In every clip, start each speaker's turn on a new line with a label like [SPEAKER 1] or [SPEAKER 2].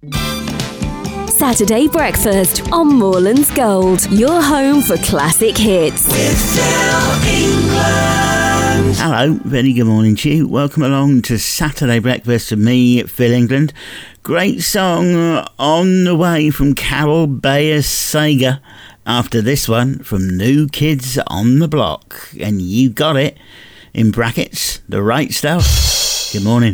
[SPEAKER 1] Saturday Breakfast on Moorlands Gold, your home for classic hits.
[SPEAKER 2] With Phil England.
[SPEAKER 3] Hello, very good morning to you. Welcome along to Saturday Breakfast with me, Phil England. Great song on the way from Carol Bayer Sager. After this one from New Kids on the Block. And you got it, in brackets, the right stuff. Good morning.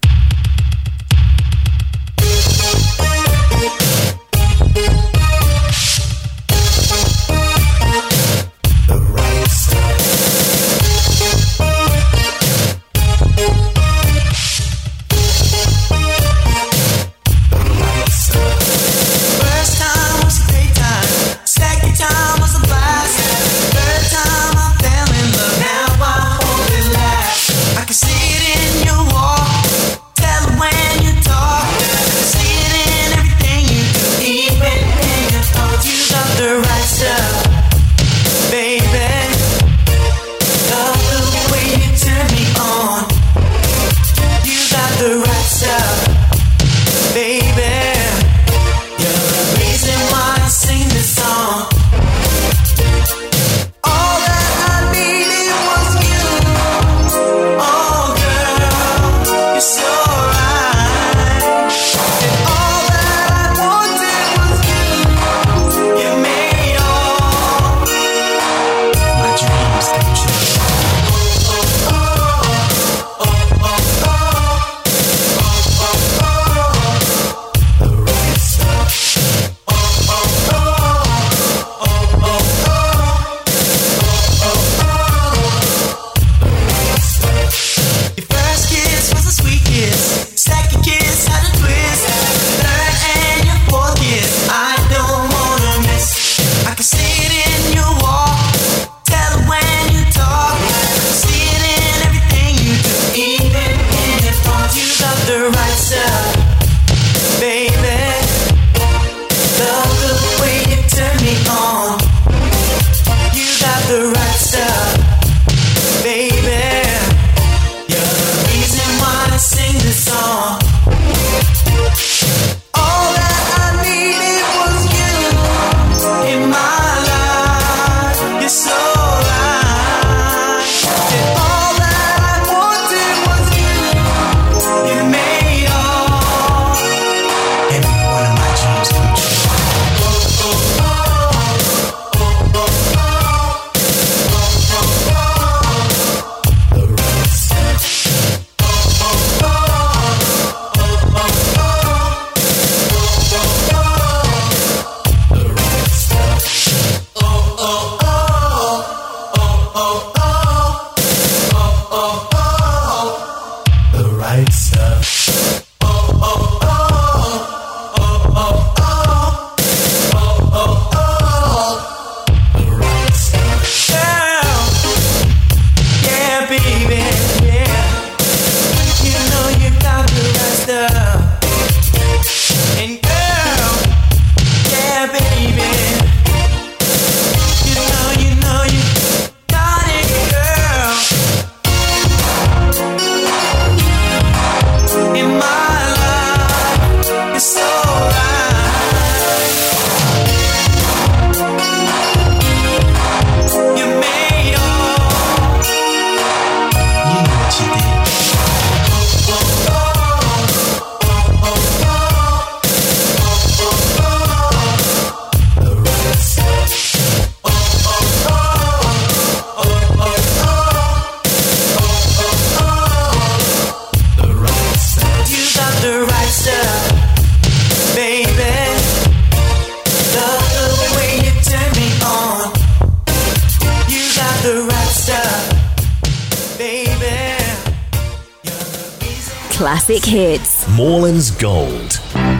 [SPEAKER 1] Classic hits.
[SPEAKER 4] Moorlands Gold.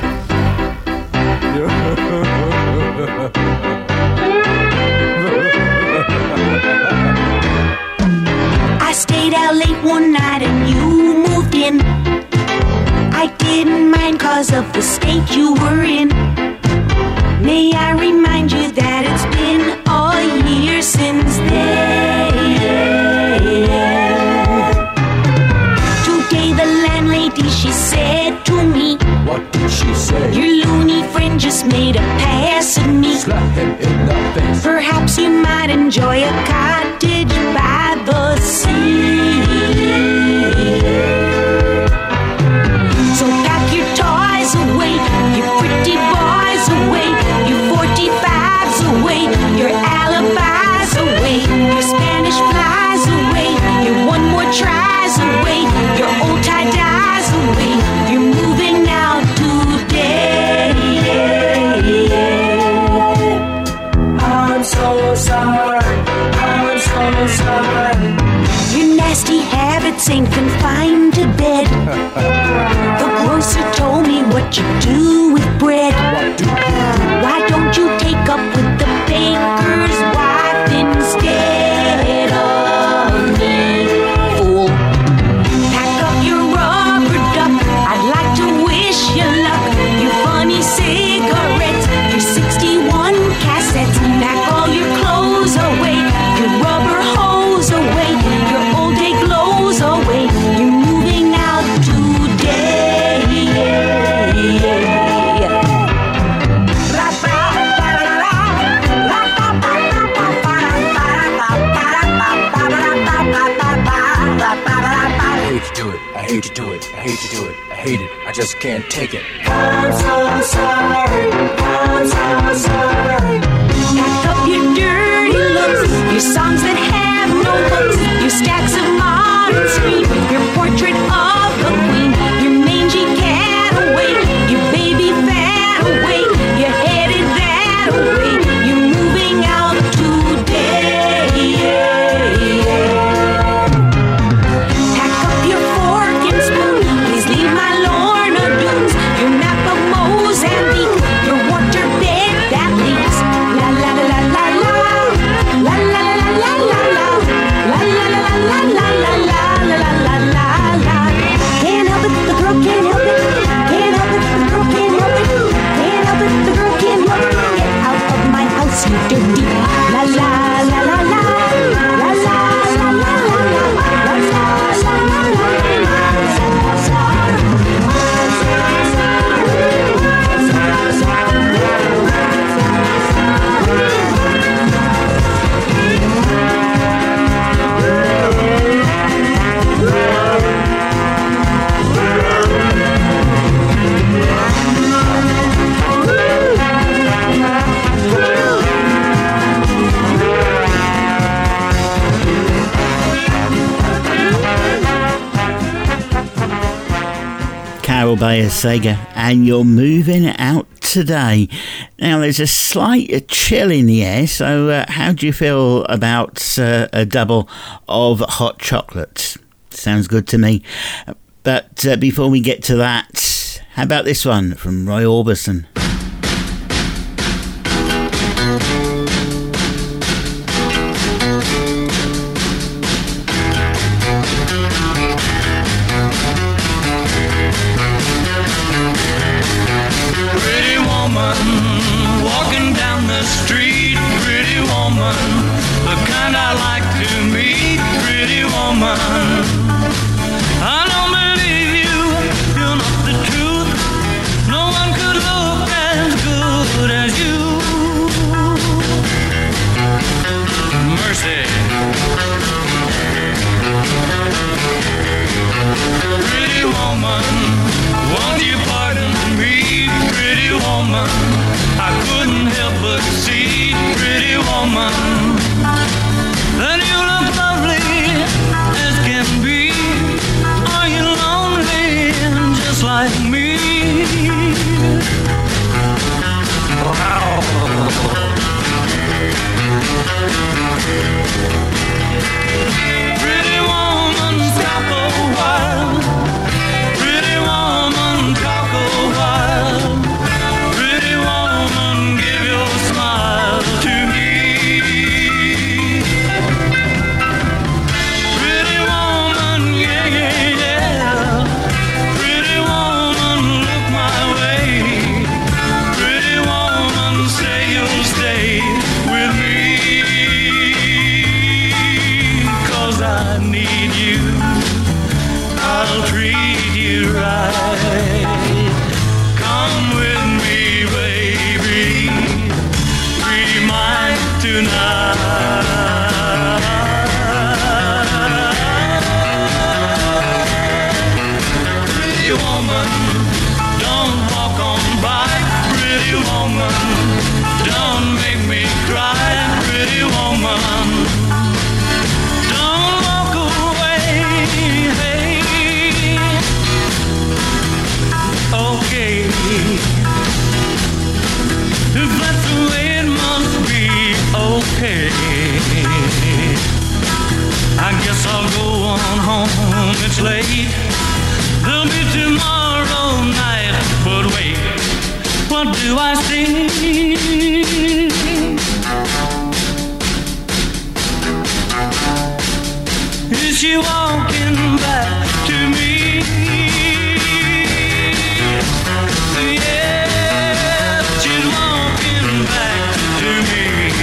[SPEAKER 5] I stayed out late one night and you moved in. I didn't mind 'cause of the state you were in. May I remind you that it's been a year since then. Today the landlady, she said to me,
[SPEAKER 4] What did she she say?
[SPEAKER 5] Your loony friend just made a pass at me.
[SPEAKER 4] Slap him in the face.
[SPEAKER 5] Perhaps you might enjoy a cottage by the sea. So pack your toys away, your pretty boys away, your 45s away, your alibis away, your Spanish flies away, your one more tries away, your old tie-dyes away. You're moving out today.
[SPEAKER 2] I'm so sorry, I'm so sorry.
[SPEAKER 5] Your nasty habits ain't confined to bed. The grocer told me what you do with bread. Why don't you take up with the baker's wife instead of me, fool? Pack up your rubber duck, I'd like to wish you luck. Your funny cigarettes, your 61 cassettes. Pack all your clothes away, your rubber hose away, your old day clothes away. You're moving out today.
[SPEAKER 4] I hate to do it, I hate to do it, I hate it, I just can't take it.
[SPEAKER 2] I'm so sorry, I'm so sorry.
[SPEAKER 5] Pack up your dirty looks, your songs that have no hooks, your stacks of modern screen, your portrait of the queen, your mangy cat away, your baby fat away, your headed that away. You're moving out today. Pack up your fork and spoon, please leave my Lorna Doones, your Napa Mozambique, your water bed that leaks. La la la la la la, la la la la la la, la la la la la la la la la la la. Can't help it, the girl can't help it. Can't help it, the girl can't help it. Can't help it, the girl can't help it. Get out of my house, you dirty. La la la la la, la la la la la, la la la
[SPEAKER 3] Carol Bayer Sager, and you're moving out today. Now, there's a slight chill in the air, so how do you feel about a double of hot chocolates? Sounds good to me. But before we get to that, how about this one from Roy Orbison?
[SPEAKER 6] Pretty woman, walking down the street. Pretty woman, the kind I like to meet. Pretty woman, I don't believe you, you're not the truth. No one could look as good as you. Mercy. Pretty woman, won't you pardon me? Pretty woman, I couldn't help but see. Pretty woman, that you look lovely as can be. Are you lonely just like me? Pretty woman, stop a while. Pretty woman, talk a while. Pretty woman, give your smile to me. guess I'll go on home, it's late. There'll be tomorrow night, but wait, what do I see? Is she walking back to me? Yeah, she's walking back to me.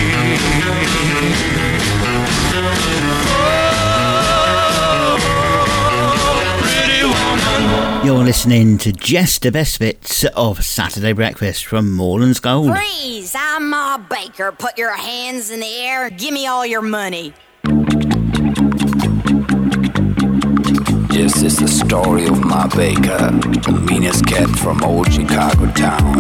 [SPEAKER 3] You're listening to just the best bits of Saturday Breakfast from Moreland's Gold.
[SPEAKER 7] Freeze! I'm Ma Baker. Put your hands in the air. Give me all your money.
[SPEAKER 8] This is the story of Ma Baker, the meanest cat from old Chicago town.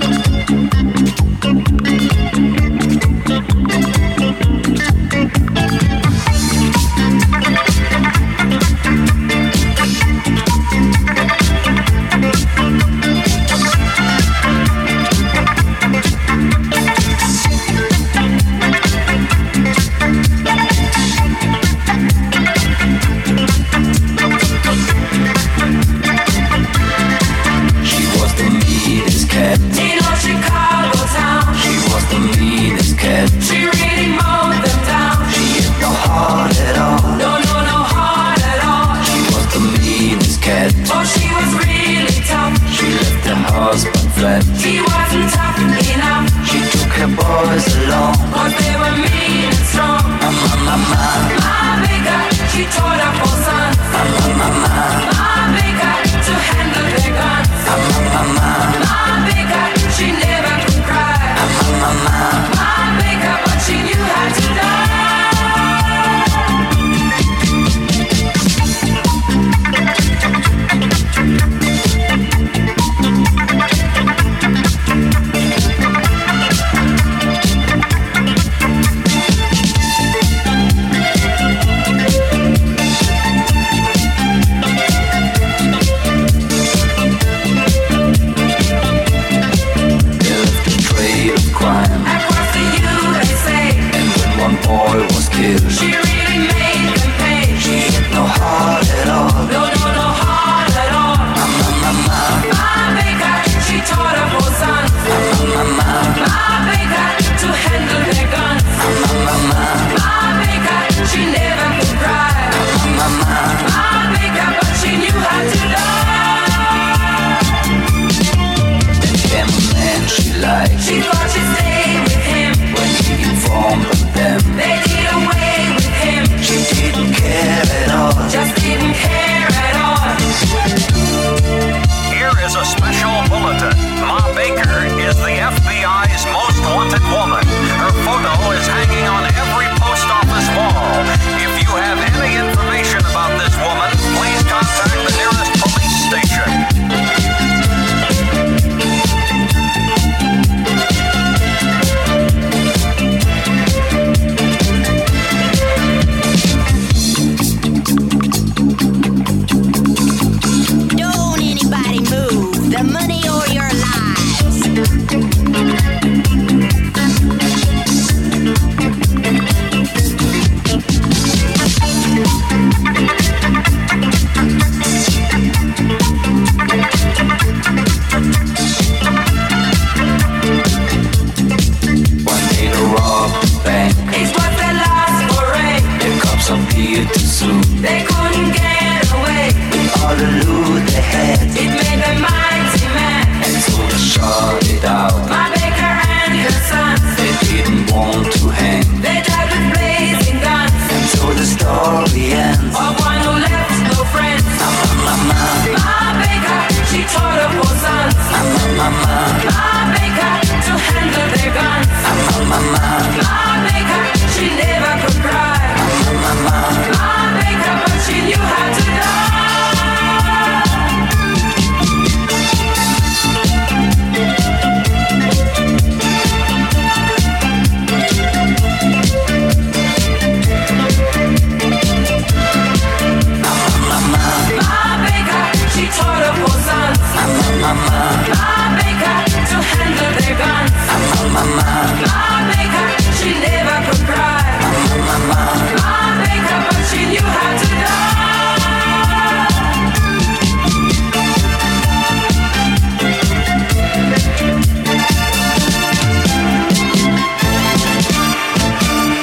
[SPEAKER 2] She wasn't tough enough. She took her boys along, 'cause they were mean and strong. Ma Baker, she taught her four sons. Ma Baker, to handle their guns. Ma Baker, she never could cry. Ma Baker, but she knew how to die.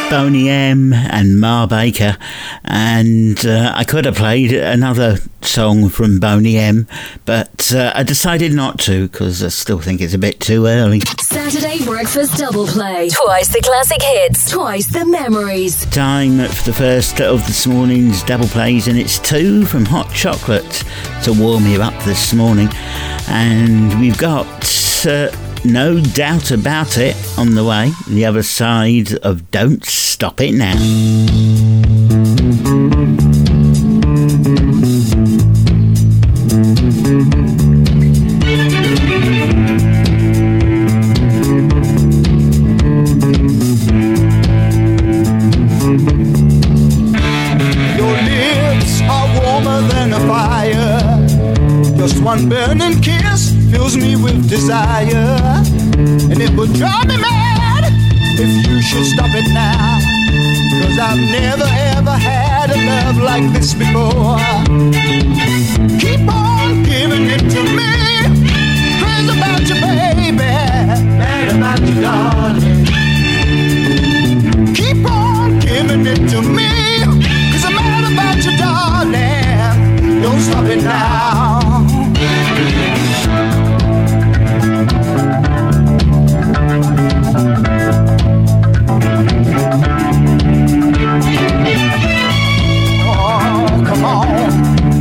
[SPEAKER 3] Boney M and Ma Baker, and I could have played another song from Boney M, but I decided not to because I still think it's a bit too early.
[SPEAKER 1] Saturday Breakfast Double Play. Twice the classic hits, twice the memories.
[SPEAKER 3] Time for the first of this morning's double plays, and it's two from Hot Chocolate to warm you up this morning. And we've got No Doubt About It on the way, the other side of Don't Stop It Now.
[SPEAKER 9] One burning kiss fills me with desire, and it would drive me mad if you should stop it now. 'Cause I've never ever had a love like this before. Keep on giving it to me, crazy about you, baby, mad about you, darling. Keep on giving it to me, 'cause I'm mad about you, darling. Don't stop it now. Oh, come on.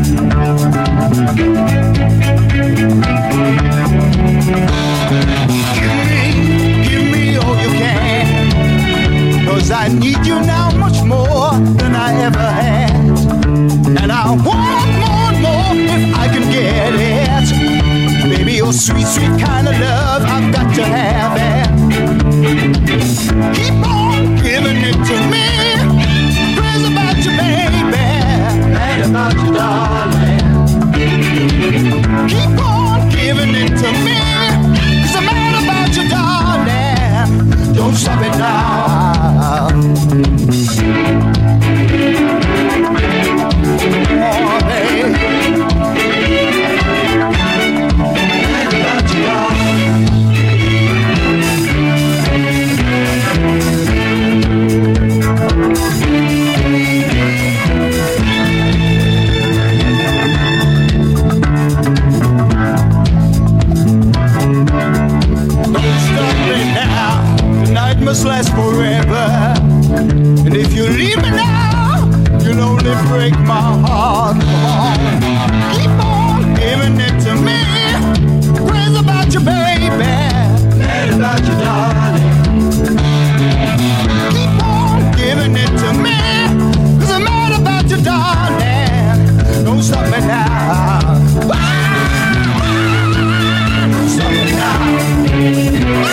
[SPEAKER 9] Give me all you can, 'cause I need you now much more than I ever had. And I want more if I can get it. Baby, your sweet, sweet kind of love, I've got to have it. Keep on giving it to me, crazy about you, baby, mad about you, darling. Keep on giving it to me, 'cause I'm mad about you, darling. Don't stop it now. Oh, baby. Must last forever, and if you leave me now, you'll only break my heart. Keep on giving it to me, crazy about you, baby, mad about you, darling. Keep on giving it to me, 'cause I'm mad about you, darling. Don't stop me now. Don't stop me now.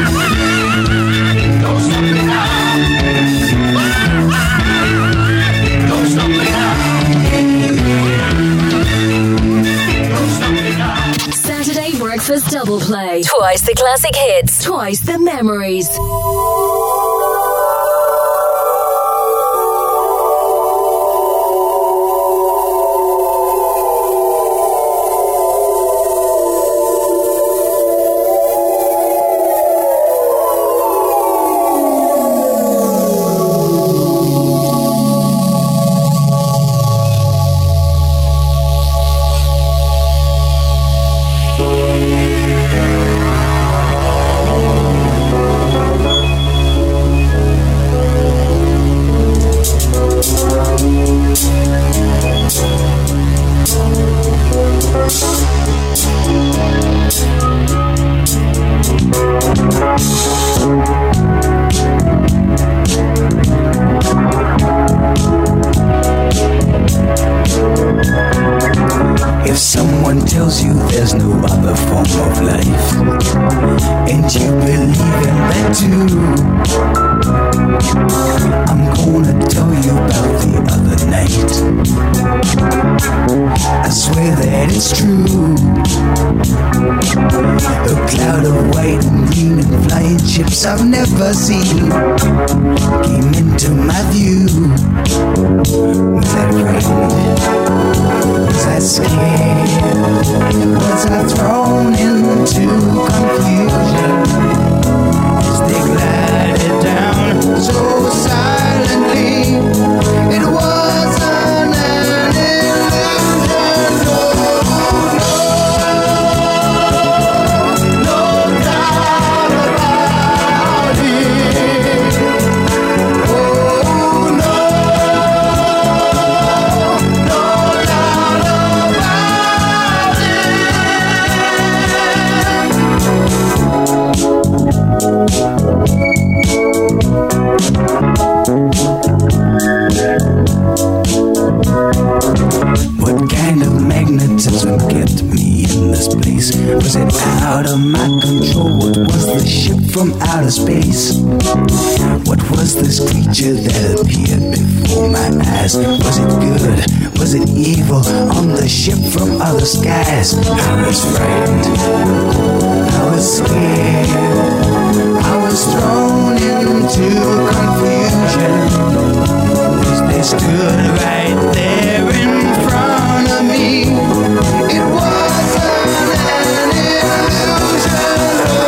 [SPEAKER 1] Saturday Breakfast Double Play. Twice the classic hits, twice the memories.
[SPEAKER 10] If someone tells you there's no other form of life, and you believe in that too, I'm gonna tell you about the other night. I swear that it's true. A cloud of white and green and flying ships I've never seen came into my view. Was I afraid? Was I scared? Was I thrown into confusion as they glided down so silent? What was the ship from outer space? What was this creature that appeared before my eyes? Was it good? Was it evil? On the ship from other skies, I was frightened, I was scared, I was thrown into confusion as they stood right there in front of me. It wasn't an illusion.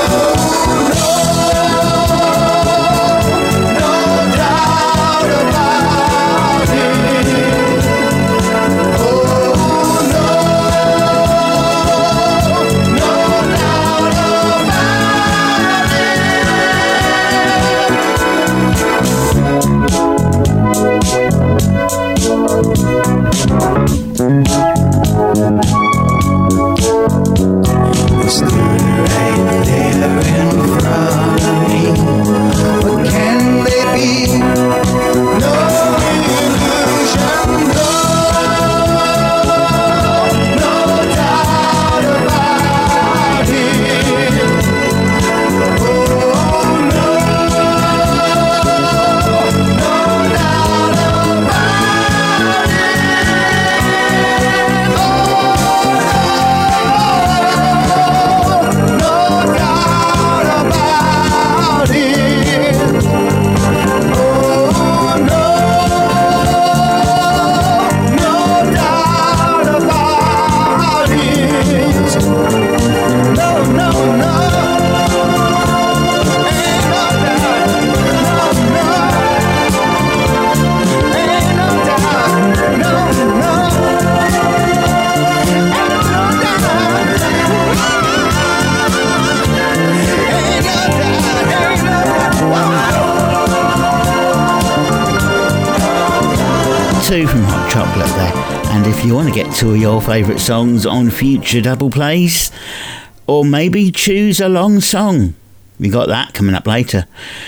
[SPEAKER 3] From Hot Chocolate there. And if you want to get two of your favourite songs on future double plays, or maybe choose a long song, we got that coming up later,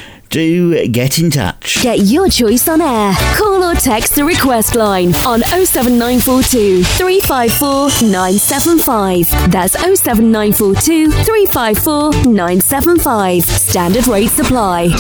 [SPEAKER 3] do get in touch.
[SPEAKER 1] Get your choice on air. Call or text the request line on 07942 354 975. That's 07942 354 975. Standard rate supply.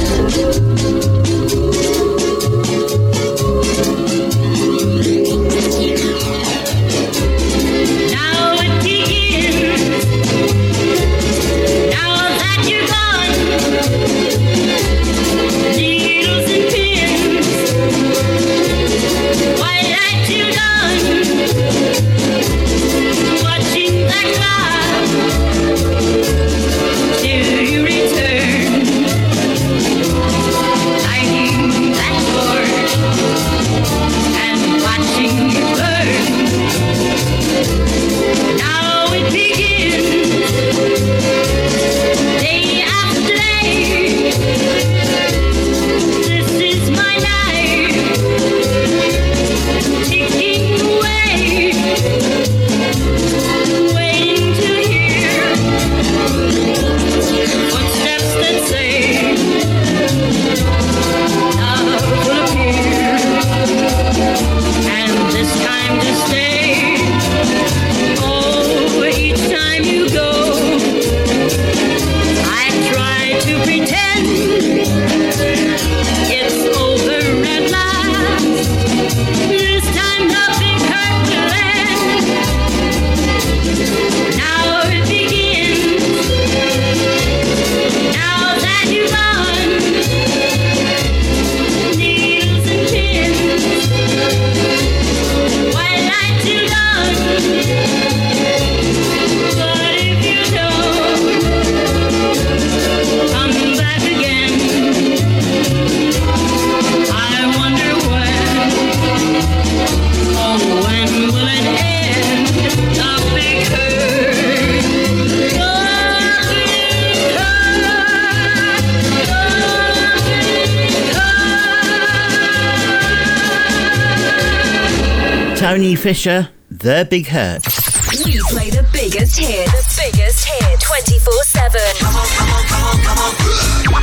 [SPEAKER 3] Tony Fisher, The Big Hurt.
[SPEAKER 1] We play the biggest hits. The biggest hit 24/7.
[SPEAKER 2] Come on, come on, come on, come on. Come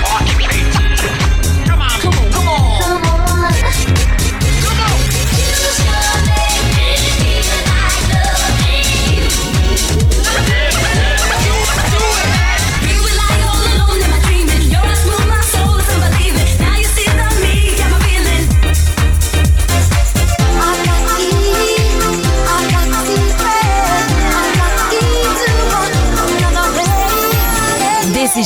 [SPEAKER 2] on, come on, come on. Come on. Come on. We would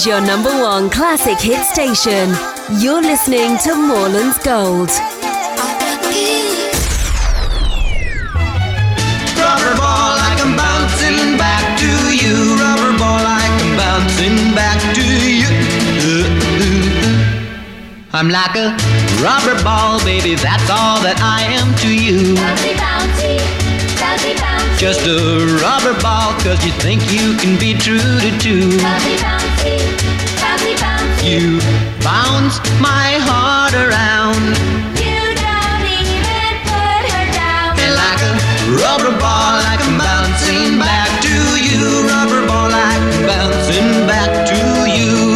[SPEAKER 1] is your number one classic hit station. You're listening to Moreland's Gold.
[SPEAKER 11] Rubber ball, like I'm bouncing back to you. Rubber ball, like I'm bouncing back to you. I'm like a rubber ball, baby, that's all that I am to you.
[SPEAKER 12] Bouncy, bouncy, bouncy, bouncy.
[SPEAKER 11] Just a rubber ball, cause you think you can be true to two.
[SPEAKER 12] Bouncy, bouncy, bouncy, bouncy.
[SPEAKER 11] You bounce my heart around.
[SPEAKER 12] You don't even put her down.
[SPEAKER 11] And like a rubber ball, like I'm bouncing back to you. Rubber ball, like I'm bouncing back to you.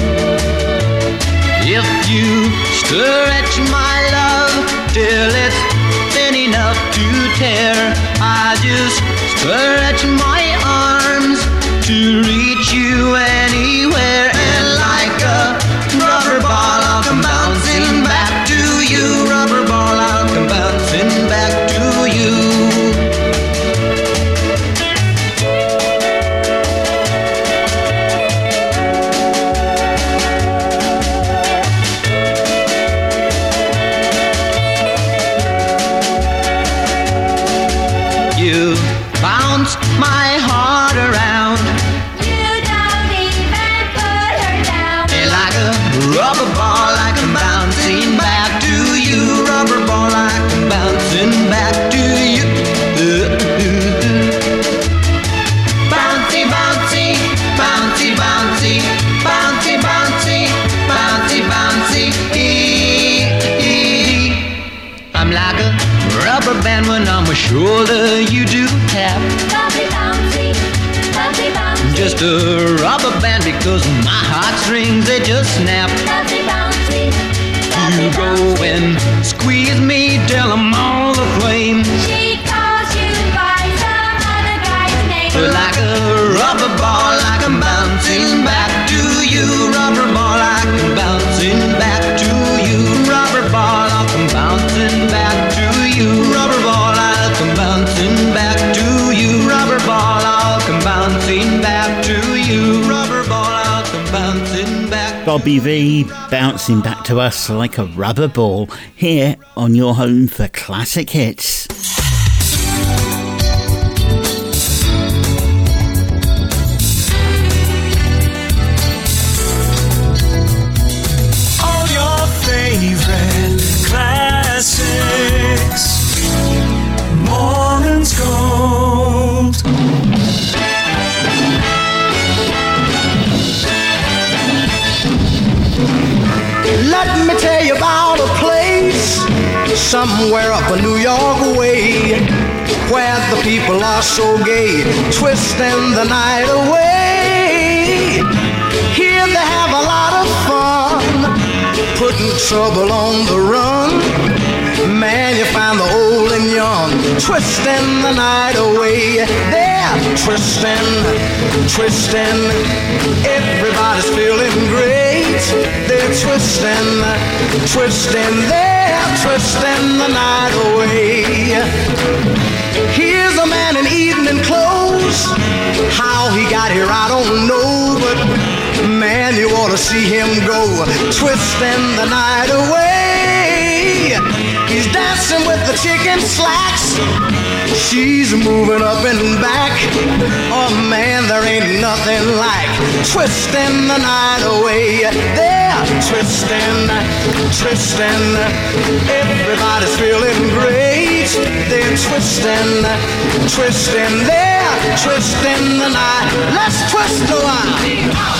[SPEAKER 11] If you stretch my love till it's thin enough to tear, I just stretch my arms to reach you anywhere. And like a rubber ball, I'll come bouncing back to you. Rubber ball, I'll come bouncing back to you. You bounce my heart around.
[SPEAKER 12] You don't even put her down.
[SPEAKER 11] And like a rubber ball, like I'm bouncing back to you. Rubber ball, like I'm bouncing back to you. Bouncy, bouncy, bouncy, bouncy, bouncy, bouncy, bouncy, bouncy. I'm like a rubber band when on my shoulder you do tap.
[SPEAKER 12] Bouncy, bouncy, bouncy, bouncy.
[SPEAKER 11] Just a rubber band because my heartstrings they just snap.
[SPEAKER 12] Bouncy, bouncy, bouncy,
[SPEAKER 11] You go and squeeze me till I'm all aflame.
[SPEAKER 12] She calls you by some other guy's name.
[SPEAKER 11] Like a rubber ball, like I'm bouncing back to you. Rubber ball, like I'm bouncing back to you. Rubber ball, like I'm bouncing back to you. Rubber ball, like I'm bouncing back to you. Rubber ball, like I'm bouncing back to you. Rubber ball, like I'm bouncing back.
[SPEAKER 3] Bobby V bouncing back to us like a rubber ball here on your home for classic hits.
[SPEAKER 13] All your favorite classics, Moreland's Gold.
[SPEAKER 9] Let me tell you about a place somewhere up a New York way, where the people are so gay, twisting the night away. Here they have a lot of fun, putting trouble on the run. Man, you find the old and young twisting the night away. They're twisting, twisting. Everybody's feeling great. They're twisting, twisting. They're twisting the night away. Here's a man in evening clothes. How he got here, I don't know, but man, you ought to see him go, twisting the night away. He's dancing with the chicken slacks. She's moving up and back. Oh man, there ain't nothing like twisting the night away. They're twisting, twisting. Everybody's feeling great. They're twisting, twisting. They're twisting the night. Let's twist a while.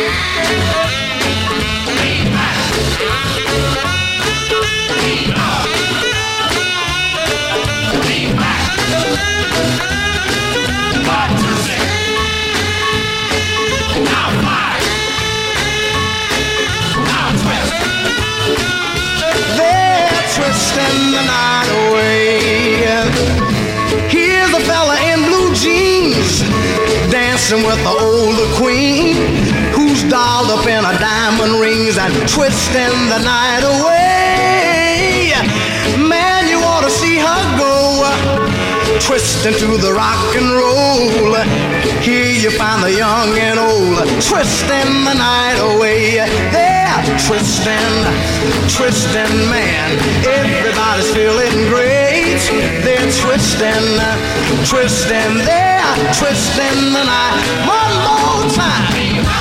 [SPEAKER 9] Twisting the night away. Here's a fella in blue jeans dancing with the older queen, who's dolled up in her diamond rings and twisting the night away. Man, you ought to see her go,
[SPEAKER 11] twisting to the rock and roll. Here you find the young and old, twisting the night away. They're twisting, twisting, man. Everybody's feeling great. They're twisting, twisting, they're twisting the night. One more time.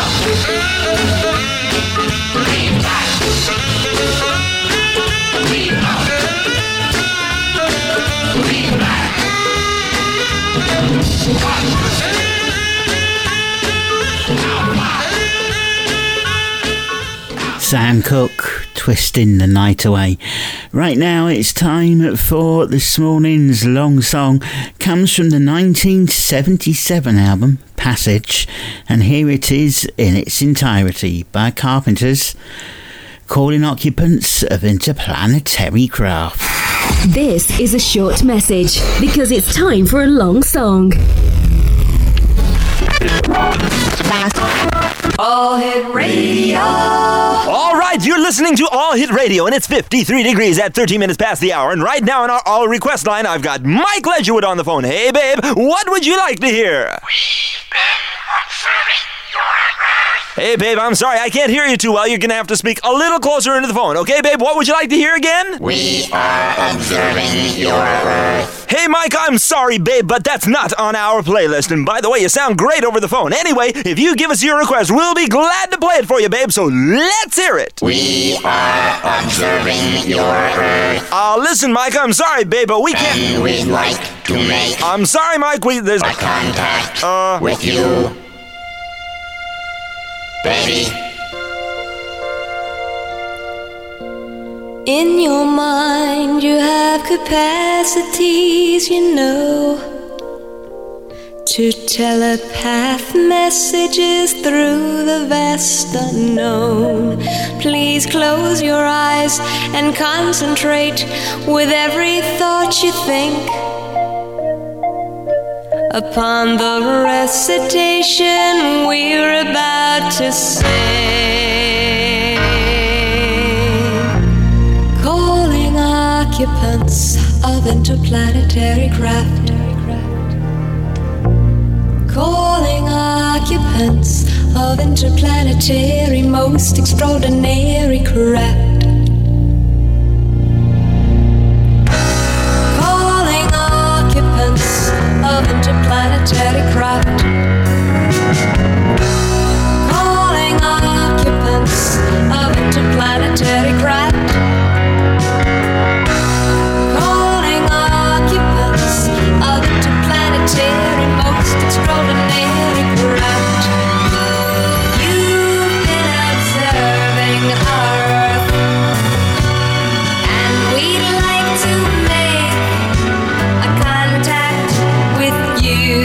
[SPEAKER 3] Sam Cooke, twisting the night away. Right now it's time for this morning's long song. Comes from the 1977 album Passage, and here it is in its entirety by Carpenters, calling occupants of interplanetary craft.
[SPEAKER 1] This is a short message because it's time for a long song.
[SPEAKER 2] All Hit Radio.
[SPEAKER 14] All right, you're listening to All Hit Radio, and it's 53 degrees at 13 minutes past the hour. And right now on our All Request line, I've got Mike Ledgerwood on the phone. Hey, babe, what would you like to hear?
[SPEAKER 15] We've been observing your Earth.
[SPEAKER 14] Hey, babe, I'm sorry, I can't hear you too well. You're going to have to speak a little closer into the phone. Okay, babe, what would you like to hear again?
[SPEAKER 15] We are observing your Earth.
[SPEAKER 14] Hey, Mike, I'm sorry, babe, but that's not on our playlist. And by the way, you sound great over the phone. Anyway, if you give us your request, we'll be glad to play it for you, babe, so let's hear it.
[SPEAKER 15] We are observing your Earth.
[SPEAKER 14] Listen, Mike, I'm sorry, babe, but we can't...
[SPEAKER 15] And we'd like to make...
[SPEAKER 14] I'm sorry, Mike, there's...
[SPEAKER 15] a contact with you. Baby.
[SPEAKER 16] In your mind you have capacities, you know, to telepath messages through the vast unknown. Please close your eyes and concentrate with every thought you think upon the recitation we're about to sing. Calling occupants of interplanetary craft. Calling occupants of interplanetary most extraordinary craft. Calling occupants of interplanetary craft. Calling occupants of interplanetary craft. Calling occupants of interplanetary most extraordinary craft. You've been observing our Earth, and we'd like to make a contact with you.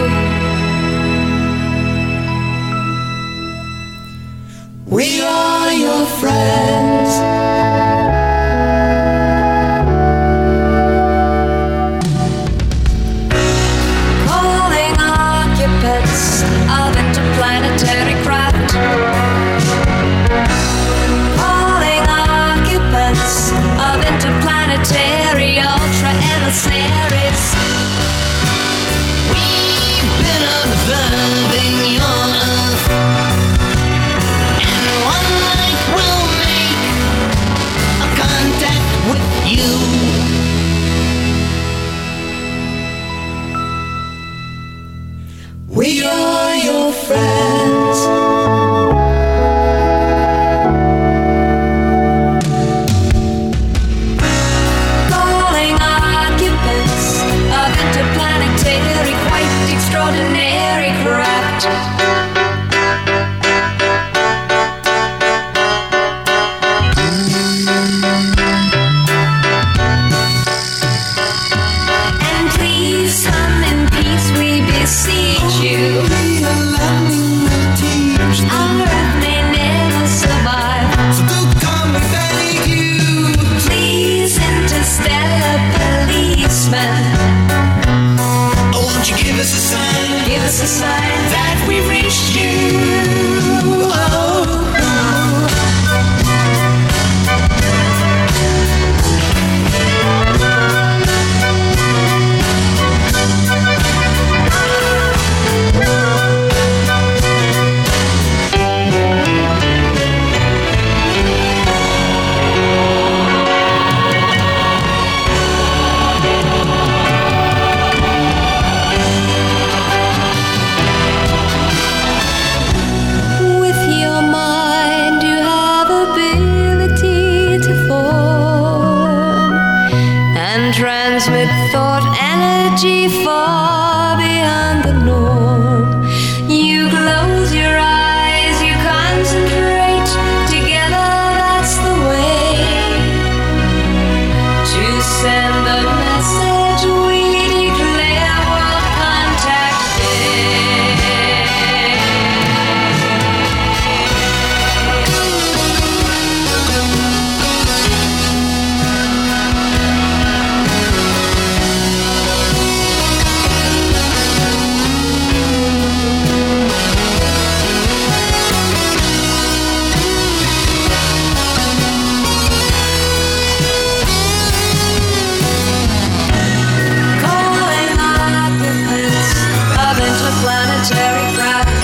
[SPEAKER 16] We are your friends. Calling occupants of interplanetary craft. Calling occupants of interplanetary ultra emissaries. We've been observing your Earth, and one energy far beyond the norm. You close your eyes, you concentrate. Together, that's the way to send a message. We declare World Contact Day. Calling occupants of interplanetary craft.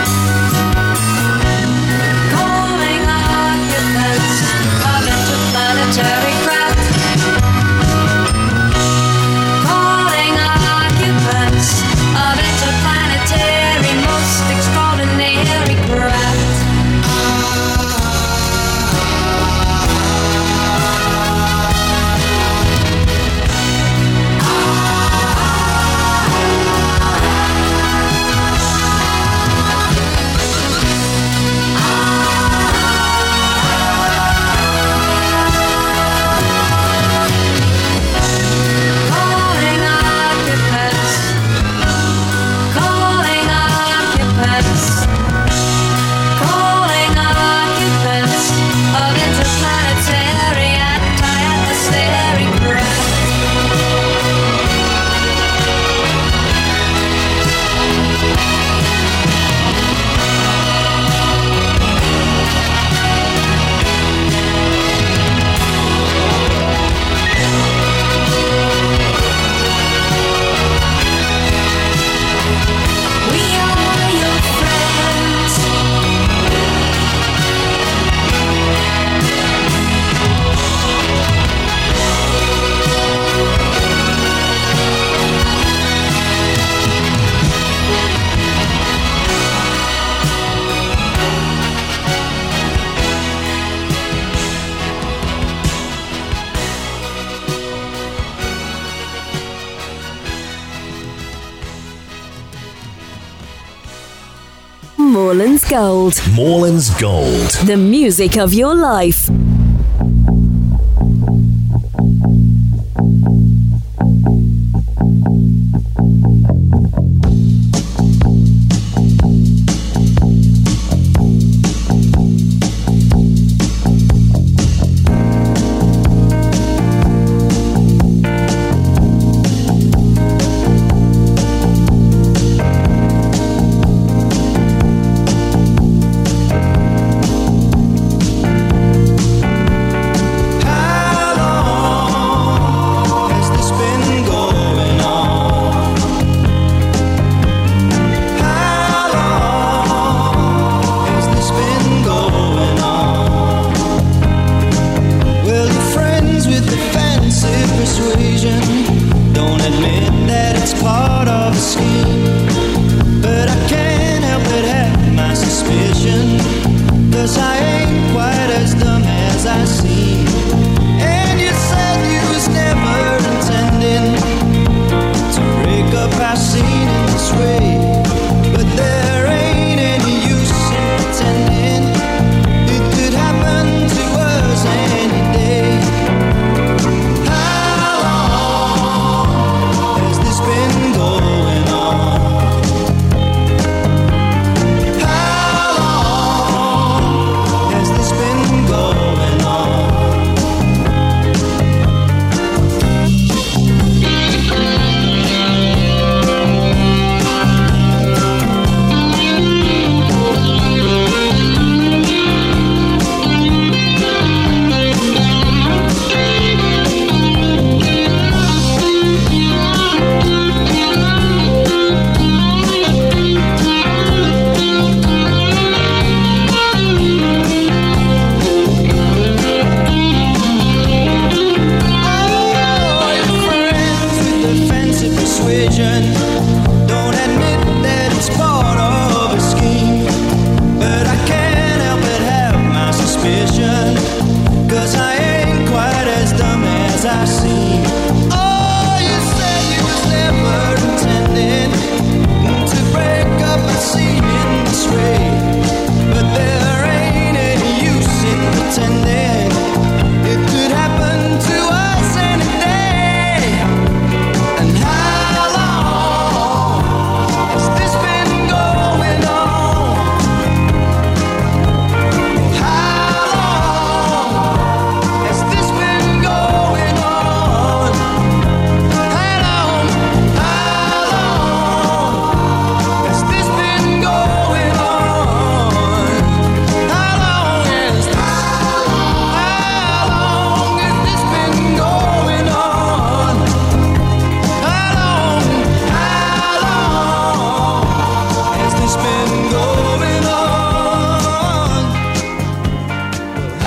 [SPEAKER 16] Calling occupants of interplanetary craft. Calling occupants of interplanetary most extraordinary craft. Calling occupants. Calling occupants. Calling occupants of interplanetary anti-atmospheric craft. We are your friends.
[SPEAKER 1] Moreland's Gold.
[SPEAKER 17] Moreland's Gold.
[SPEAKER 1] The music of your life.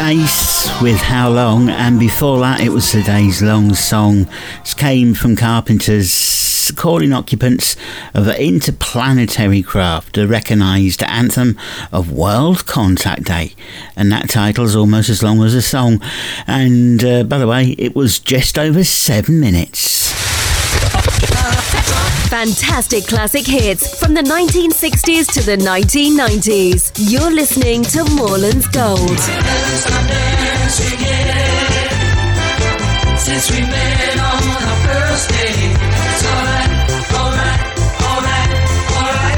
[SPEAKER 3] Ace with How Long, and before that it was the Days Long song. This came from Carpenters, calling occupants of an interplanetary craft, a recognised anthem of World Contact Day, and that title's almost as long as the song. And by the way, it was just over 7 minutes.
[SPEAKER 1] Fantastic classic hits from the 1960s to the 1990s. You're listening to Moreland's Gold.
[SPEAKER 2] Since we met on our first day, it's alright, alright, alright, alright.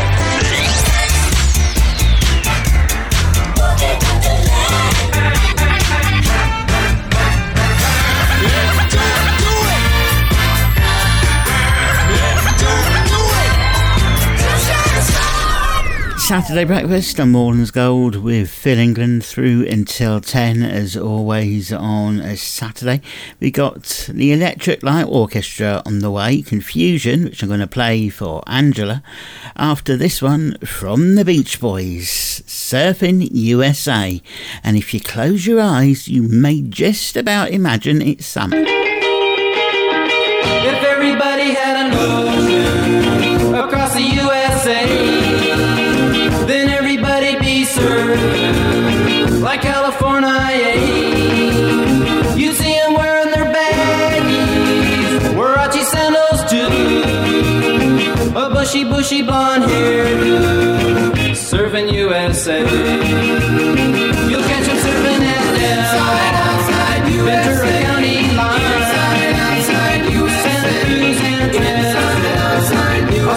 [SPEAKER 3] Saturday breakfast on Moreland's Gold with Phil England through until 10 as always on a Saturday. We got the Electric Light Orchestra on the way, Confusion, which I'm going to play for Angela. After this one from the Beach Boys, Surfing USA. And if you close your eyes, you may just about imagine it's summer.
[SPEAKER 2] If everybody had an ocean across the USA, then everybody'd be served like California. You'd see them wearing their baggies, Warachi sandals too, a bushy, bushy blonde hair, surfing USA. You'll catch them surfing at down Ventura County line, Santa Cruz and Australia,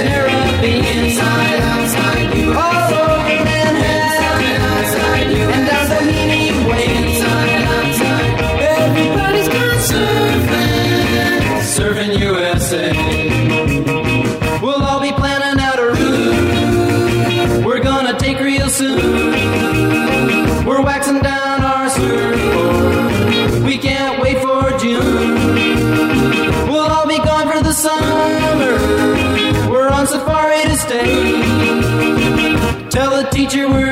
[SPEAKER 2] Caribbean, all over Manhattan, and down the Meany Way. Everybody's gone surfing USA. We'll all be planning out a route we're gonna take real soon. We're waxing down our surfboard, we can't wait for June. We'll all be gone for the summer, we're on safari to stay. Tell the teacher we're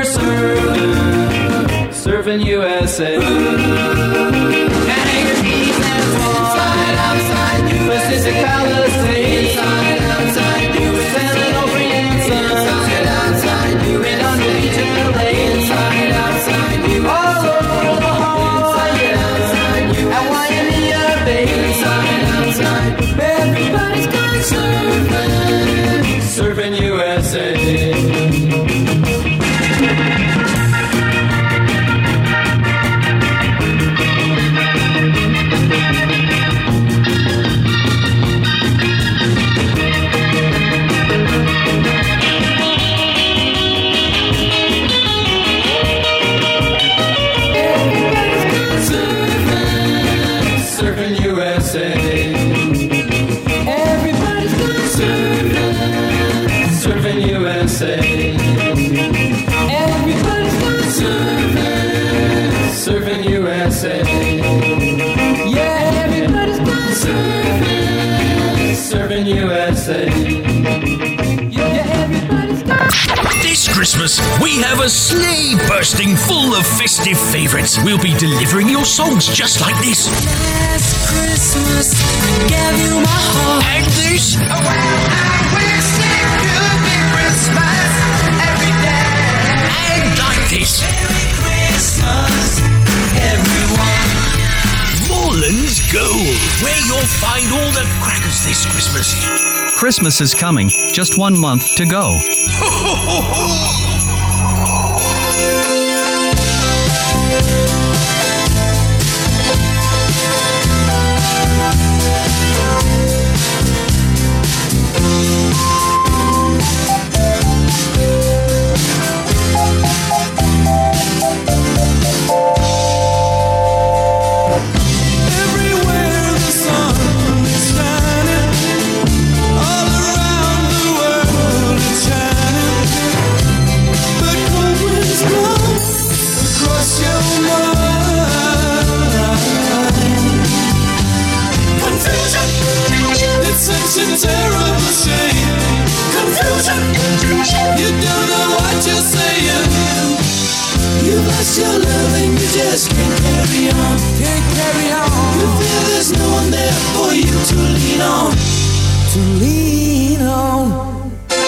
[SPEAKER 2] surfing USA. And Anchor Keys and Swan, Pacific Palisades, San Onofre and Sun, and on the beach of LA, all over Bahia, at Waimea Bay. Everybody's gone surfing USA. Surfing USA. Everybody's gone surfing USA. Everybody's gone surfing USA. Yeah, everybody's gone surfing USA. Yeah, everybody's gone.
[SPEAKER 17] This Christmas, we have a sleigh bursting full of festive favourites. We'll be delivering your songs just like this.
[SPEAKER 2] Last Christmas, I gave you my heart.
[SPEAKER 17] And this.
[SPEAKER 2] Well, I wish it could be Christmas every day.
[SPEAKER 17] And like this.
[SPEAKER 2] Merry Christmas, everyone.
[SPEAKER 17] Moreland's Gold, where you'll find all the crackers this Christmas.
[SPEAKER 18] Christmas is coming. Just 1 month to go.
[SPEAKER 2] Everywhere the sun is shining, all around the world it's shining. But cold winds blow across your mind. Confusion, it's such a terrible shame. Confusion, you don't know what you're saying. You lost your love and you just just can't carry on. Can't carry on. You feel there's no one there for you to lean on. To lean on.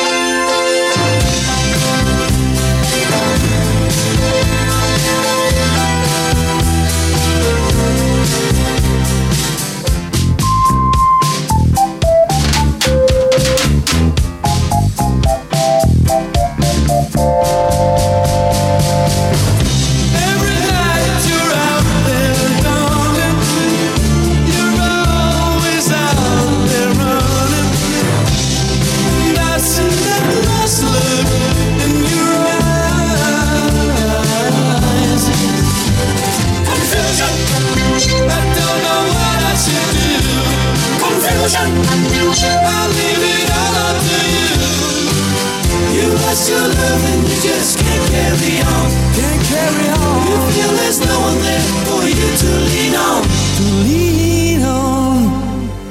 [SPEAKER 2] I'll leave it all up to you. You lost your love and you just can't carry on. Can't carry on. You feel there's no one there for you to lean on. To lean on.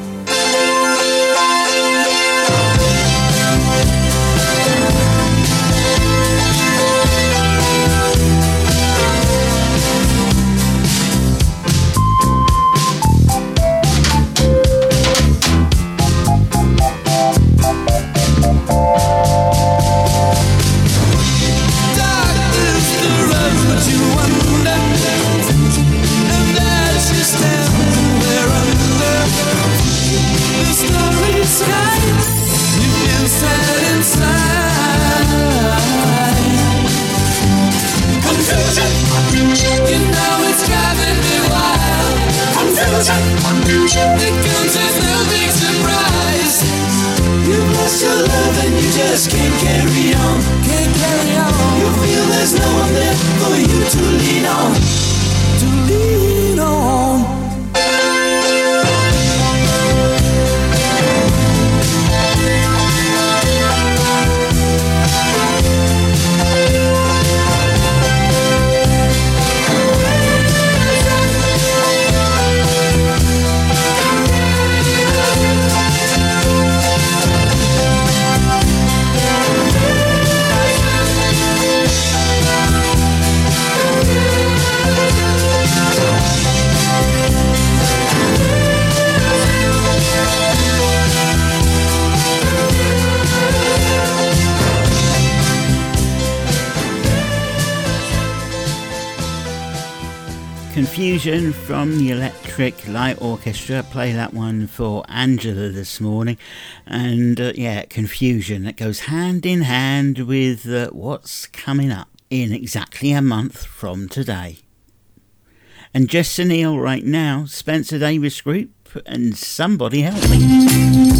[SPEAKER 2] It comes as no big surprise. You've lost your love and you just can't carry on. Can't carry on. You feel there's no one there for you to lean on. To lean on.
[SPEAKER 3] Confusion from the Electric Light Orchestra. Play that one for Angela this morning. And yeah, Confusion. That goes hand in hand with what's coming up in exactly a month from today. And Jess Neal right now, Spencer Davis Group, and Somebody Help Me.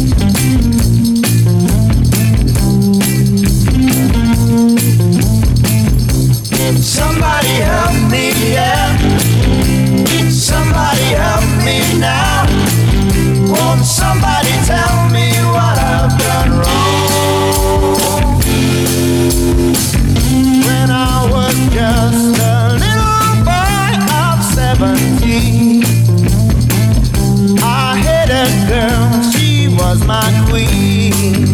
[SPEAKER 9] Somebody help me, yeah. Somebody help me now. Won't somebody tell me what I've done wrong? When I was just a little boy of 17, I had a girl, she was my queen.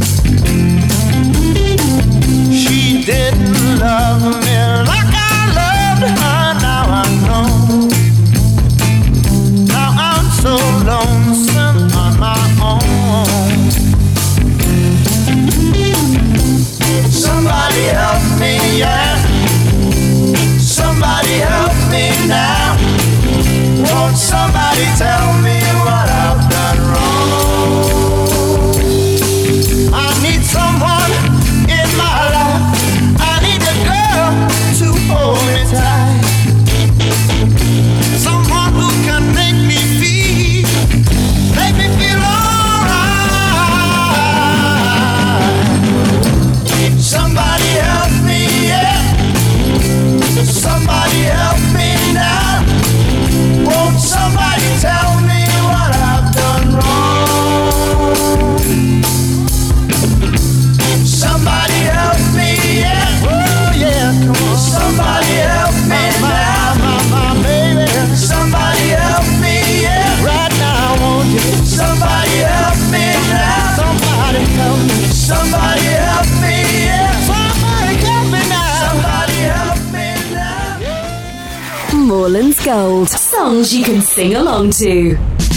[SPEAKER 9] She didn't love me like I loved her, now I know. Now I'm so lonesome on my own. Somebody help me, yeah. Somebody help me now. Won't somebody tell me what I've done wrong? I need someone in my life. I need a girl to hold me tight. Someone who can make me feel alright. Somebody help me, yeah. Somebody help me now. Won't somebody tell me what I've done wrong? Somebody help me, yeah. Oh yeah, come on. Somebody help me now, my baby. Somebody help me, yeah. Right now, won't you? Somebody help me now. Somebody help me. Somebody help me, yeah. Somebody help me now. Somebody help me now.
[SPEAKER 1] Moreland's Gold. Songs you can sing along to.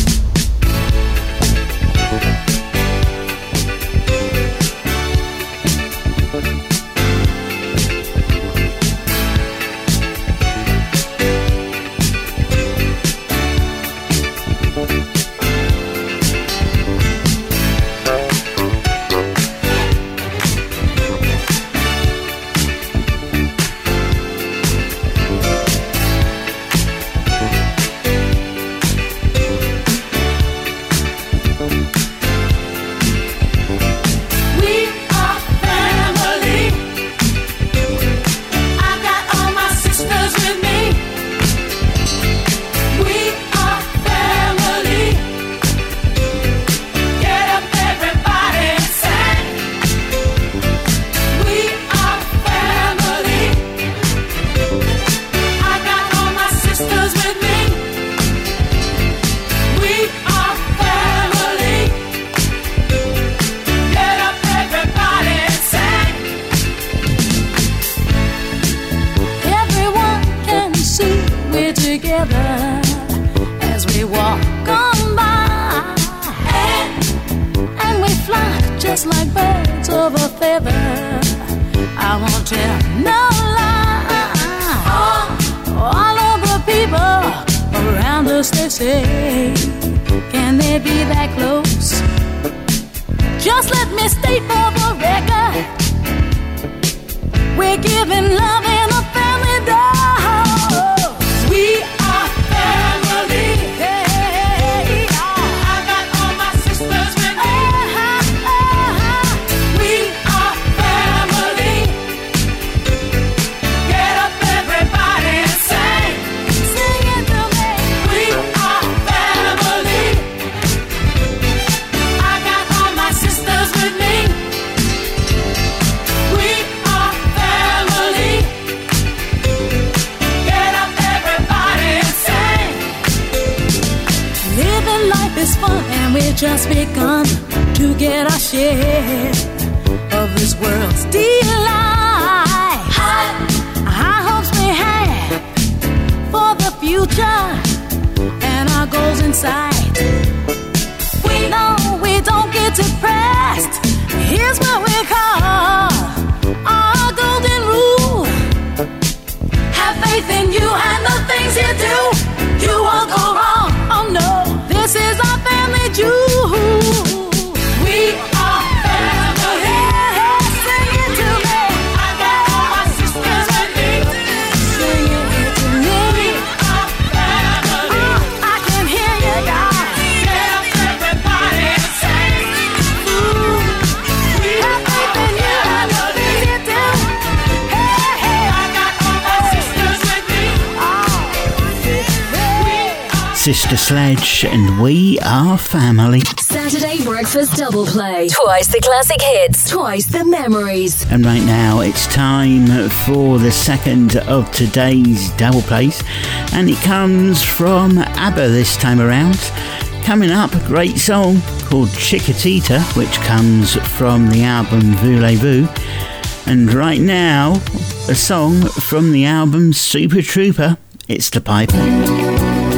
[SPEAKER 3] Sister Sledge and We Are Family.
[SPEAKER 1] Saturday Breakfast Double Play. Twice the classic hits, twice the memories.
[SPEAKER 3] And right now it's time for the second of today's double plays, and it comes from ABBA this time around. Coming up, a great song called Chiquitita, which comes from the album Voulez-Vous. And right now, a song from the album Super Trooper. It's The Piper.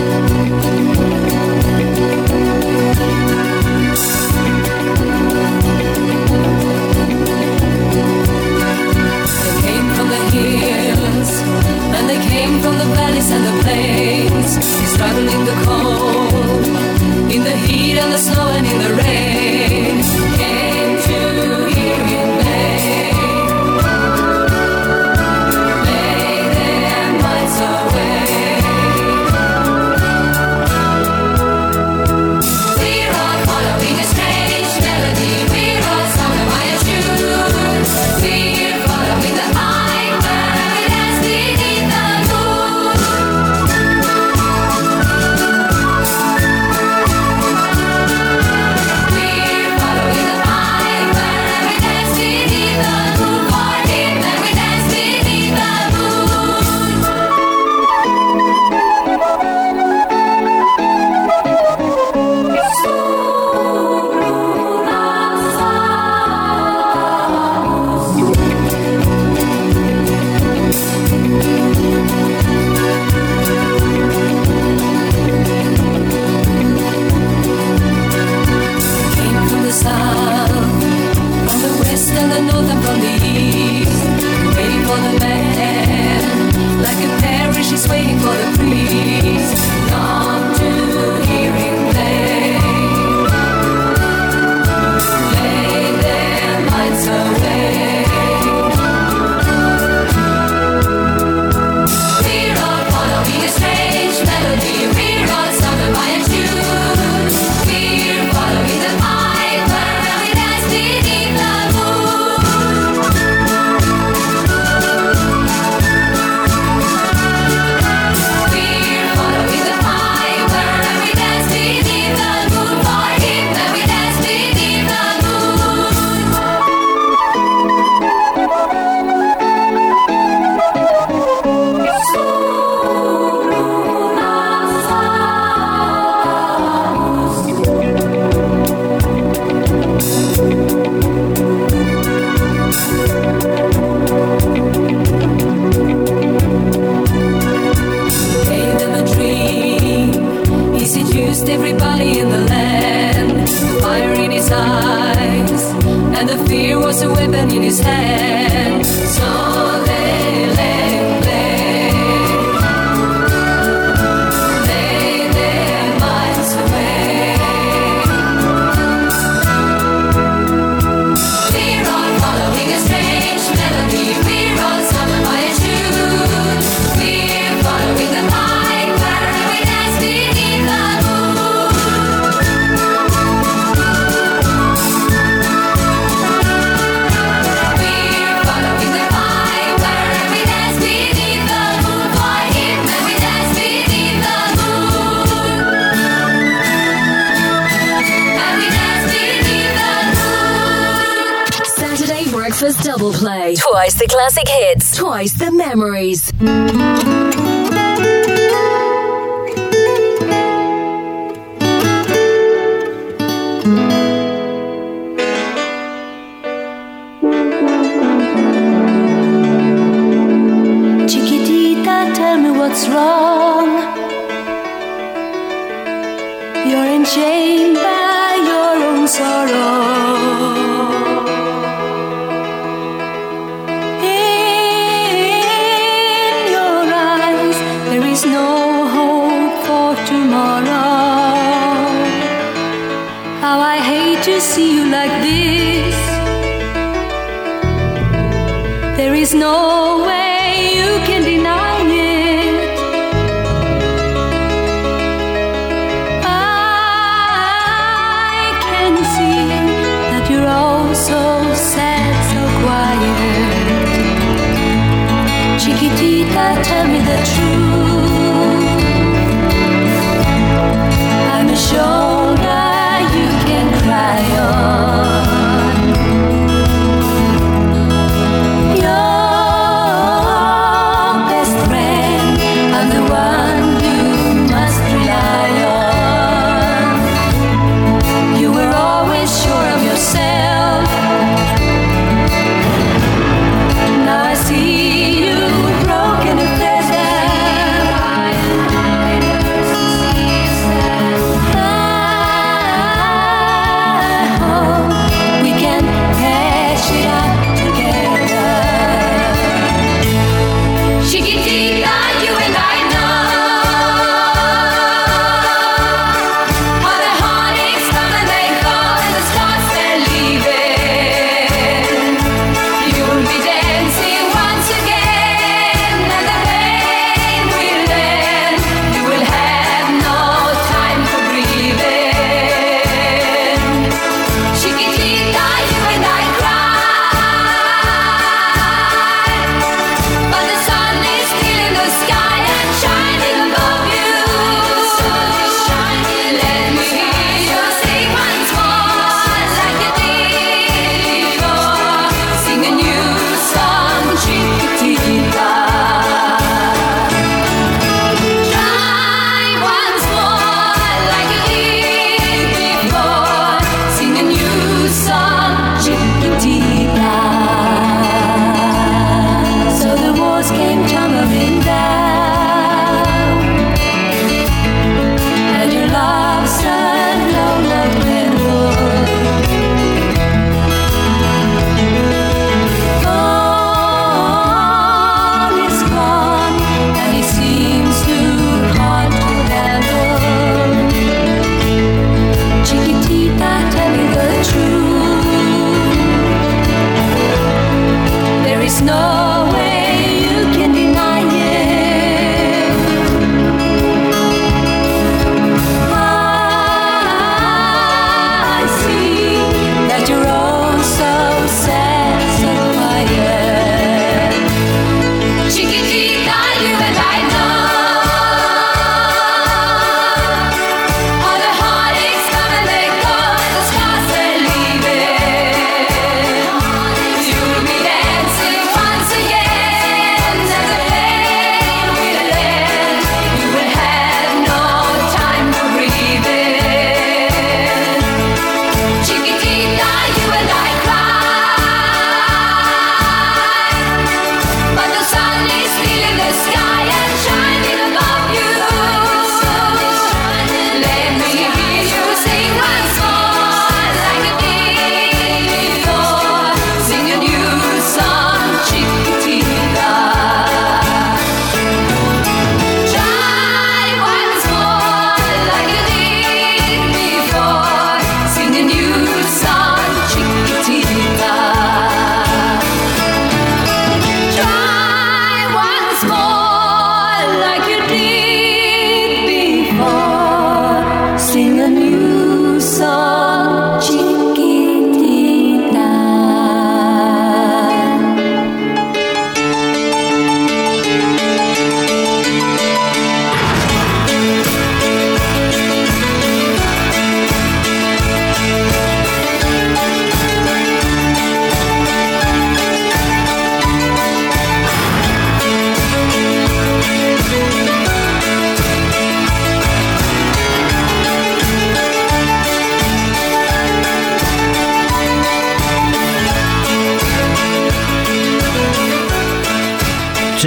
[SPEAKER 16] And the plains, struggling the cold, in the heat and the snow and in the rain, came to hear in May, lay their minds away. We're all following a strange melody, we're all sung by a tune, we're following the piper as beneath the moon. We she's waiting for the breeze. Come to hear him play. Lay their minds away. We're all following a strange melody. We're all summoned by a tune. We're following the piper and we dance beneath the moon. We're following the piper and we dance beneath the moon. For him and we dance beneath the moon. Gave them a dream. He seduced everybody in the land. The fire in his eyes, and the fear was a weapon in his hand. So they let him play. Lay their minds away. We're all following a strange melody. We're all summoned by a tune. We're following the piper and we dance beneath the moon. We're following the piper and we dance beneath the moon. For him and we dance beneath the moon. And we dance beneath the moon.
[SPEAKER 1] Saturday Breakfast Double Play. Twice the classic hits, twice the memories.
[SPEAKER 16] Chiquitita, tell me what's wrong. You're enchained by your own sorrow. In your eyes, there is no hope for tomorrow. How I hate to see you like this. There is no way you can deny it. I can see that you're all so sad, so quiet. Chiquitita, tell me the truth. I'm a shoulder you can cry on. Your best friend, I'm the one you must rely on. You were always sure of yourself. Now I see you broken and pleasant.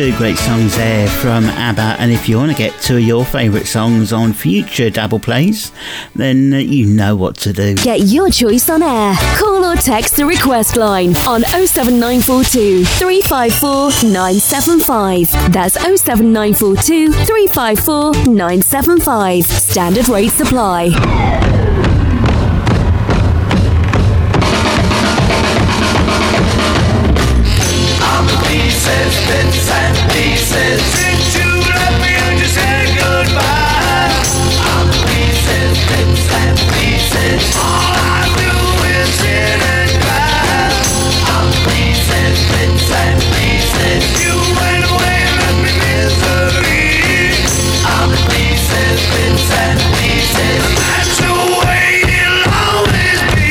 [SPEAKER 3] Two great songs there from ABBA, and if you want to get two of your favourite songs on future double plays, then you know what to do.
[SPEAKER 1] Get your choice on air. Call or text the request line on 07942 354 975. That's 07942 354 975. Standard rate supply.
[SPEAKER 2] Pieces, bits and pieces. Since you left me and you said goodbye, I'm pieces, bits and pieces. All I do is sit and cry. I'm pieces, bits and pieces. You went away and left me misery. I'm pieces, bits and pieces. And that's the way it'll always be.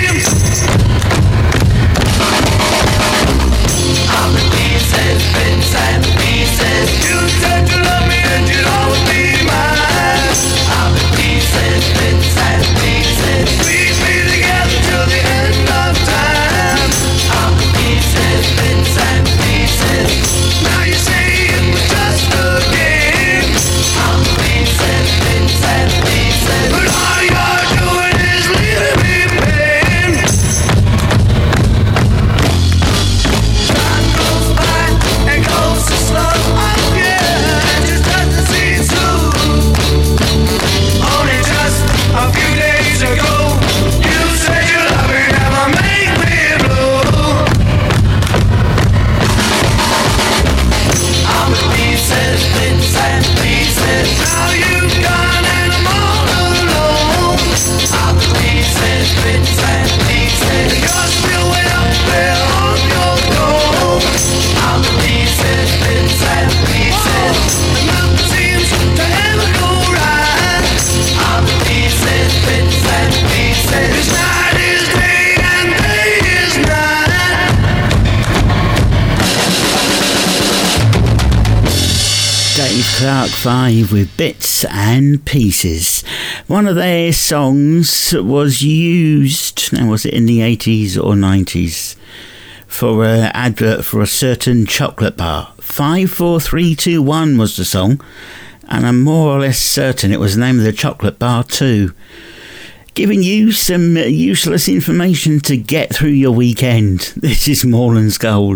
[SPEAKER 2] I'm pieces, bits and pieces. You said you love me and you'd always be mine. I'm pieces, bits and pieces. We'd be together till the end of time. I'm pieces, bits and pieces. Now you say it was just a game. I'm pieces, bits and pieces. But all you're doing is leaving me pain. Time goes by and goes so slow. Oh yeah, it just doesn't seem soon. Only just a few days ago, you said your love would never make me blue. I'm pieces, bits and pieces. Now you've gone and I'm all alone. I'm pieces, bits and pieces. You're still way up there on your throne. I'm pieces, bits and pieces. And nothing seems to ever go right. I'm pieces, bits and pieces. This night is day and day is night.
[SPEAKER 3] Dave Clark 5 with Bits and Pieces. One of their songs was used, now was it in the 80s or 90s, for an advert for a certain chocolate bar. 54321 was the song, and I'm more or less certain it was the name of the chocolate bar too. Giving you some useless information to get through your weekend. This is Moreland's Gold.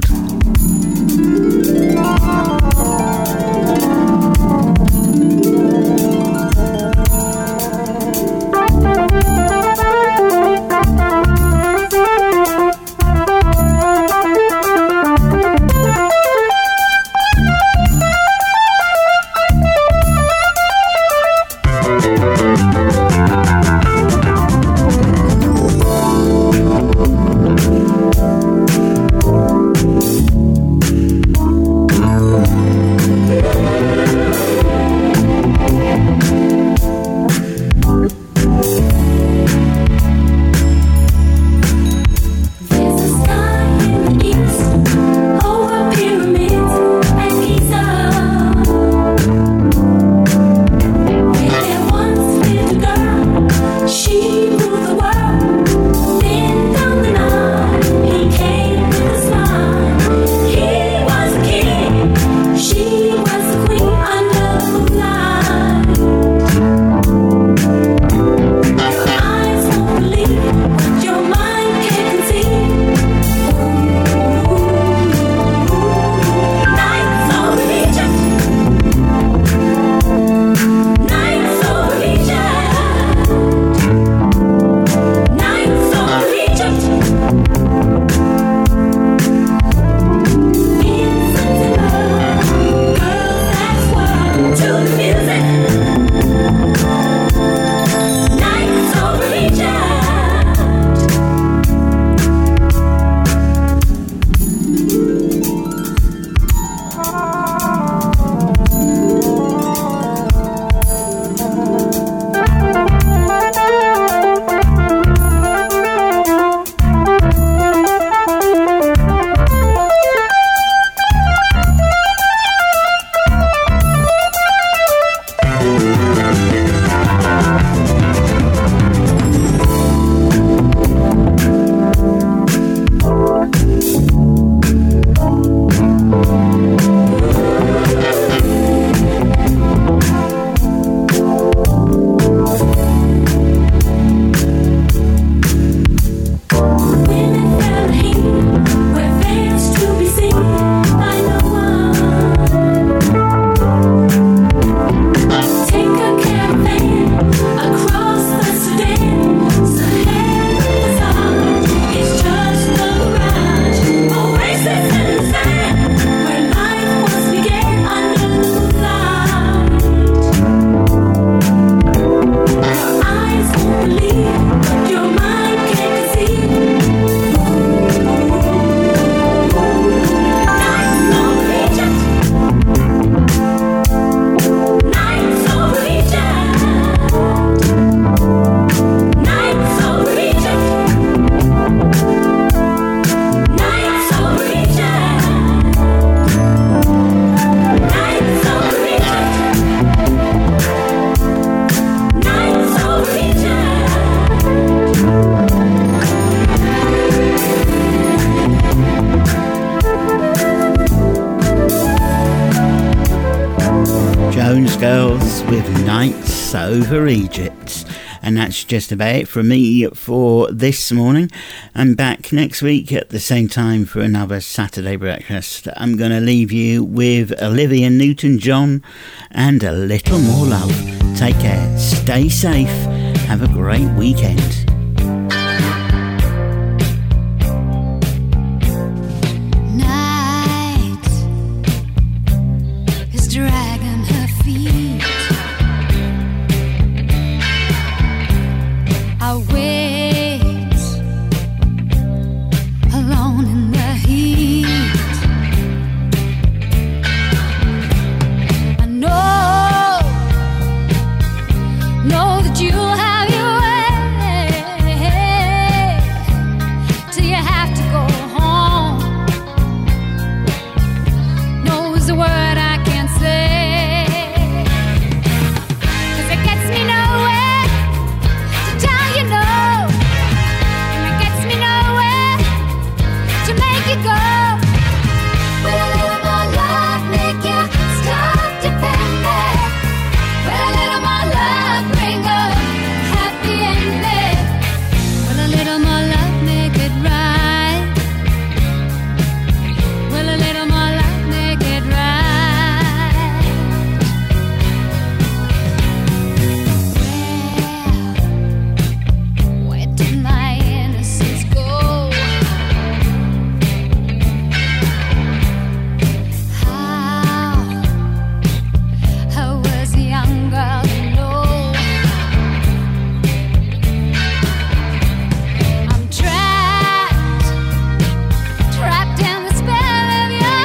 [SPEAKER 3] Girls with Nights Over Egypt. And that's just about it from me for this morning. I'm back next week at the same time for another Saturday Breakfast. I'm going to leave you with Olivia Newton-John and A Little More Love. Take care, stay safe, have a great weekend.
[SPEAKER 16] Dragging her feet, I wait alone in the heat. I know that you'll have your way till you have to go home. No is the word I can't say, 'cause it gets me nowhere to tell you no, and it gets me nowhere to make you go. Will a little more love make you stop depending? Will a little more love bring a happy ending? Will a little more love make it right? Will a little more love make it right? Where did my innocence go? I was a young girl to know. I'm trapped in the spell of your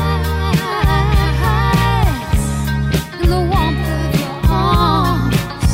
[SPEAKER 16] eyes, in the warmth of your arms,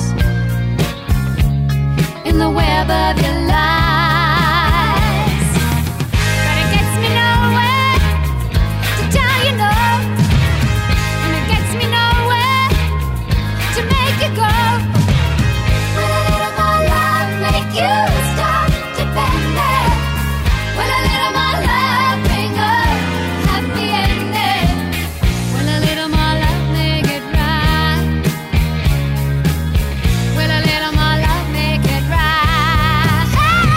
[SPEAKER 16] in the web of your lies. But it gets me nowhere to tell you no, and it gets me nowhere to make you go. Will a little more love make you stop depending? Will a little more love bring a happy ending? Will a little more love make it right? Will a little more love make it right?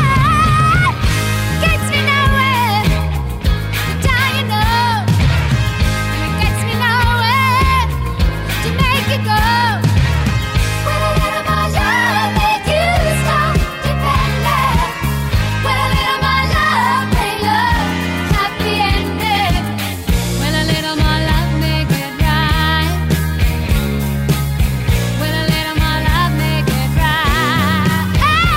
[SPEAKER 16] Gets me nowhere to tell you no, and it gets me nowhere to make you go. Will a little more love make you stop depending? Will a little more love bring a happy ending? Will a little more love make it right? Will a little more love make it right?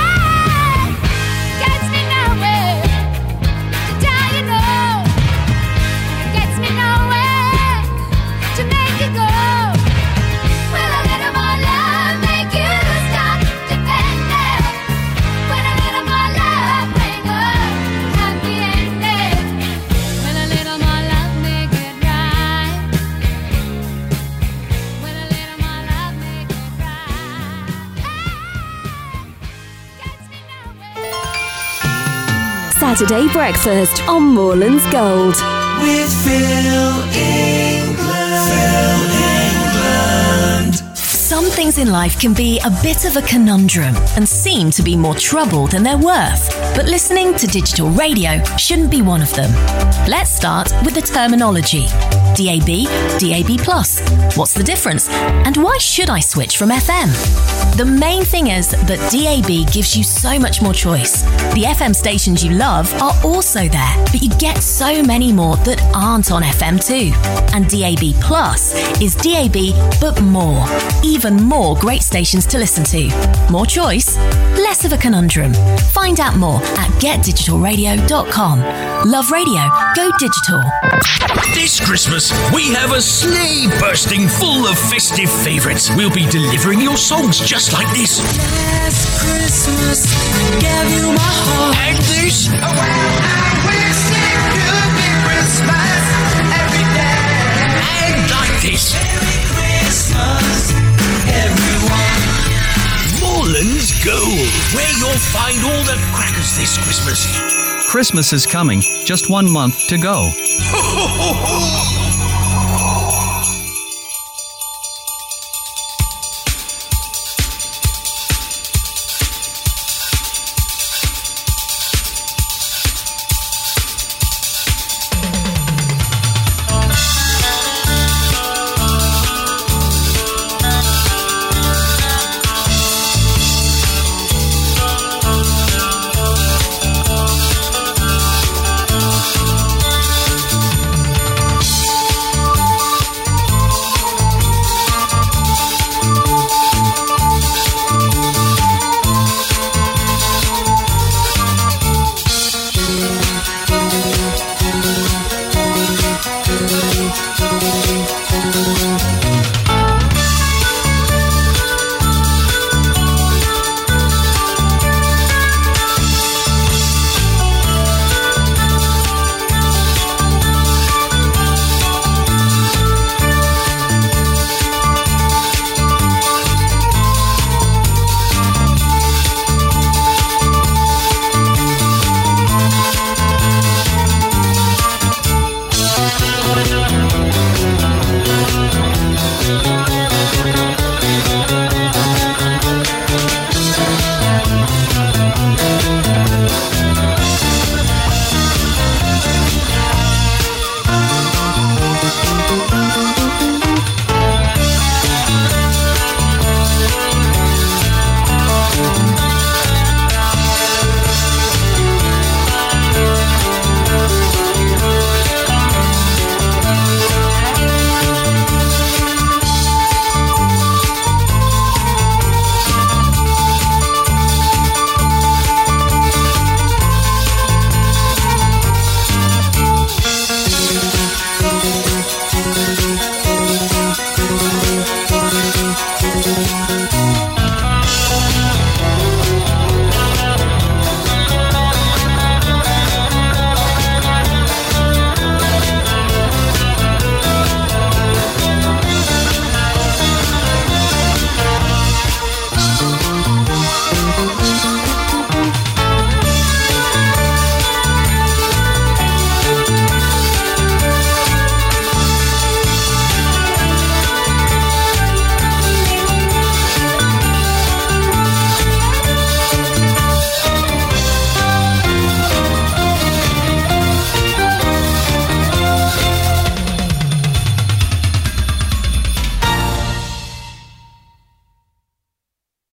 [SPEAKER 16] Gets me nowhere to tell you no, and it gets me nowhere to make you go. Will a little more love make you stop depending? Will a little more love bring a happy ending? Will a little more love make it right? Will a little more love make it right?
[SPEAKER 1] Saturday Breakfast on Moreland's Gold.
[SPEAKER 13] With Phil England.
[SPEAKER 19] Some things in life can be a bit of a conundrum and seem to be more trouble than they're worth. But listening to digital radio shouldn't be one of them. Let's start with the terminology. DAB, DAB+. What's the difference? And why should I switch from FM? The main thing is that DAB gives you so much more choice. The FM stations you love are also there, but you get so many more that aren't on FM too. And DAB Plus is DAB, but more. Even more great stations to listen to. More choice, less of a conundrum. Find out more at getdigitalradio.com. Love radio, go digital.
[SPEAKER 17] This Christmas, we have a sleigh bursting full of festive favourites. We'll be delivering your songs just like this.
[SPEAKER 13] Last Christmas, I gave you my heart.
[SPEAKER 17] And this.
[SPEAKER 13] Well, I wish it could be Christmas every day.
[SPEAKER 17] And like this.
[SPEAKER 13] Merry Christmas, everyone.
[SPEAKER 17] Moreland's Gold, where you'll find all the crackers this Christmas.
[SPEAKER 18] Christmas is coming. Just 1 month to go.
[SPEAKER 17] Ho, ho, ho, ho.